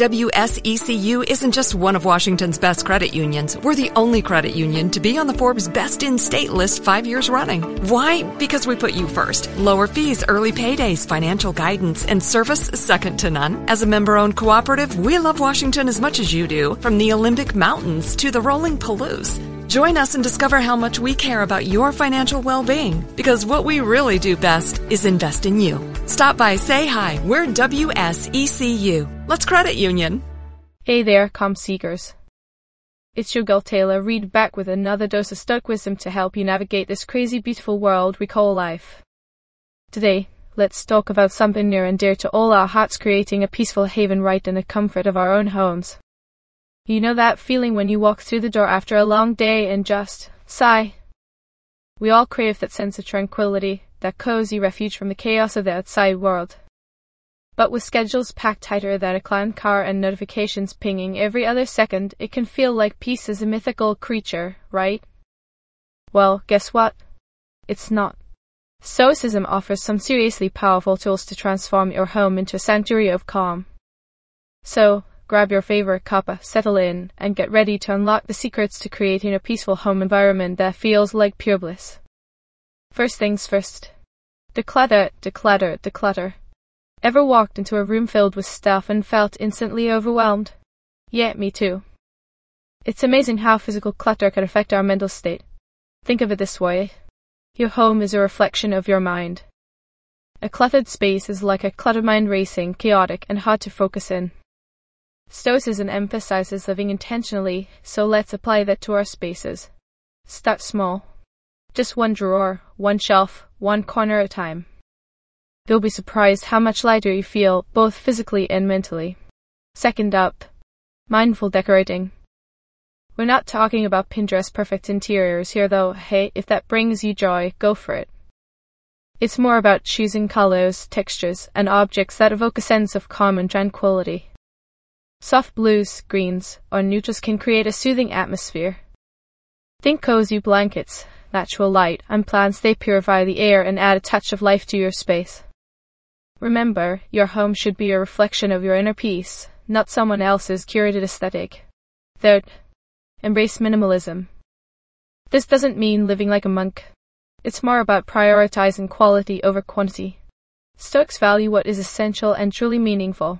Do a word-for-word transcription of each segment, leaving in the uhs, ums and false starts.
W S E C U isn't just one of Washington's best credit unions. We're the only credit union to be on the Forbes Best in State list five years running. Why? Because we put you first. Lower fees, early paydays, financial guidance, and service second to none. As a member-owned cooperative, we love Washington as much as you do, from the Olympic Mountains to the rolling Palouse. Join us and discover how much we care about your financial well-being, because what we really do best is invest in you. Stop by, say hi. We're W S E C U. Let's credit union. Hey there, calm seekers. It's your girl Taylor Reed back with another dose of Stoic wisdom to help you navigate this crazy beautiful world we call life. Today, let's talk about something near and dear to all our hearts, creating a peaceful haven right in the comfort of our own homes. You know that feeling when you walk through the door after a long day and just sigh? We all crave that sense of tranquility, that cozy refuge from the chaos of the outside world. But with schedules packed tighter than a clown car and notifications pinging every other second, it can feel like peace is a mythical creature, right? Well, guess what? It's not. Stoicism offers some seriously powerful tools to transform your home into a sanctuary of calm. So, grab your favorite cuppa, settle in, and get ready to unlock the secrets to creating a peaceful home environment that feels like pure bliss. First things first. Declutter, declutter, declutter. Ever walked into a room filled with stuff and felt instantly overwhelmed? Yeah, me too. It's amazing how physical clutter can affect our mental state. Think of it this way. Your home is a reflection of your mind. A cluttered space is like a cluttered mind, racing, chaotic, and hard to focus in. Stoicism emphasizes living intentionally, so let's apply that to our spaces. Start small. Just one drawer, one shelf, one corner at a time. You'll be surprised how much lighter you feel, both physically and mentally. Second up, mindful decorating. We're not talking about Pinterest perfect interiors here though. Hey, if that brings you joy, go for it. It's more about choosing colors, textures, and objects that evoke a sense of calm and tranquility. Soft blues, greens, or neutrals can create a soothing atmosphere. Think cozy blankets, natural light, and plants. They purify the air and add a touch of life to your space. Remember, your home should be a reflection of your inner peace, not someone else's curated aesthetic. Third, embrace minimalism. This doesn't mean living like a monk. It's more about prioritizing quality over quantity. Stoics value what is essential and truly meaningful.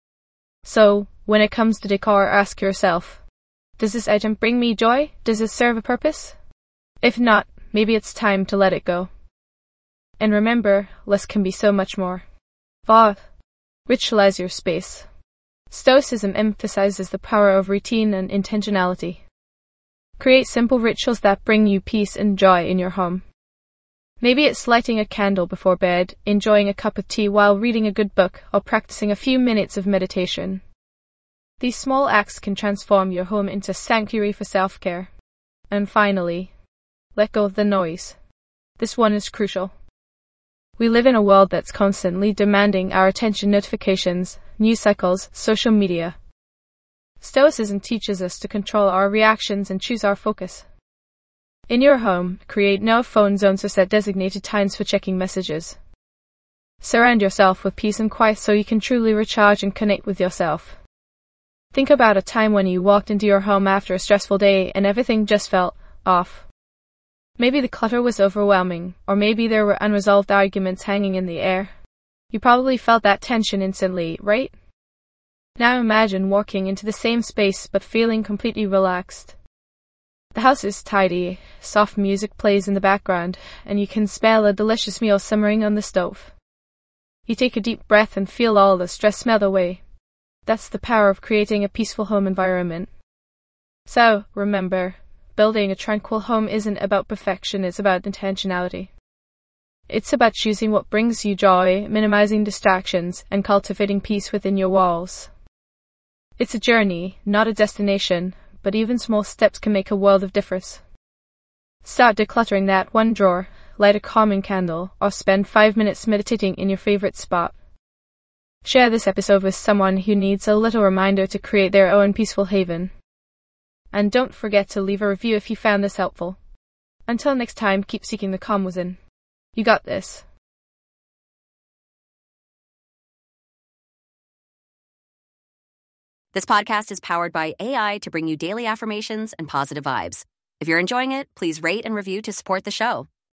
So, when it comes to decor, ask yourself, does this item bring me joy? Does it serve a purpose? If not, maybe it's time to let it go. And remember, less can be so much more. Fourth, ritualize your space. Stoicism emphasizes the power of routine and intentionality. Create simple rituals that bring you peace and joy in your home. Maybe it's lighting a candle before bed, enjoying a cup of tea while reading a good book, or practicing a few minutes of meditation. These small acts can transform your home into a sanctuary for self-care. And finally, let go of the noise. This one is crucial. We live in a world that's constantly demanding our attention: notifications, news cycles, social media. Stoicism teaches us to control our reactions and choose our focus. In your home, create no phone zones or set designated times for checking messages. Surround yourself with peace and quiet so you can truly recharge and connect with yourself. Think about a time when you walked into your home after a stressful day and everything just felt off. Maybe the clutter was overwhelming, or maybe there were unresolved arguments hanging in the air. You probably felt that tension instantly, right? Now imagine walking into the same space but feeling completely relaxed. The house is tidy, soft music plays in the background, and you can smell a delicious meal simmering on the stove. You take a deep breath and feel all the stress melt away. That's the power of creating a peaceful home environment. So, remember, building a tranquil home isn't about perfection, it's about intentionality. It's about choosing what brings you joy, minimizing distractions, and cultivating peace within your walls. It's a journey, not a destination, but even small steps can make a world of difference. Start decluttering that one drawer, light a calming candle, or spend five minutes meditating in your favorite spot. Share this episode with someone who needs a little reminder to create their own peaceful haven. And don't forget to leave a review if you found this helpful. Until next time, keep seeking the calm within. You got this. This podcast is powered by A I to bring you daily affirmations and positive vibes. If you're enjoying it, please rate and review to support the show.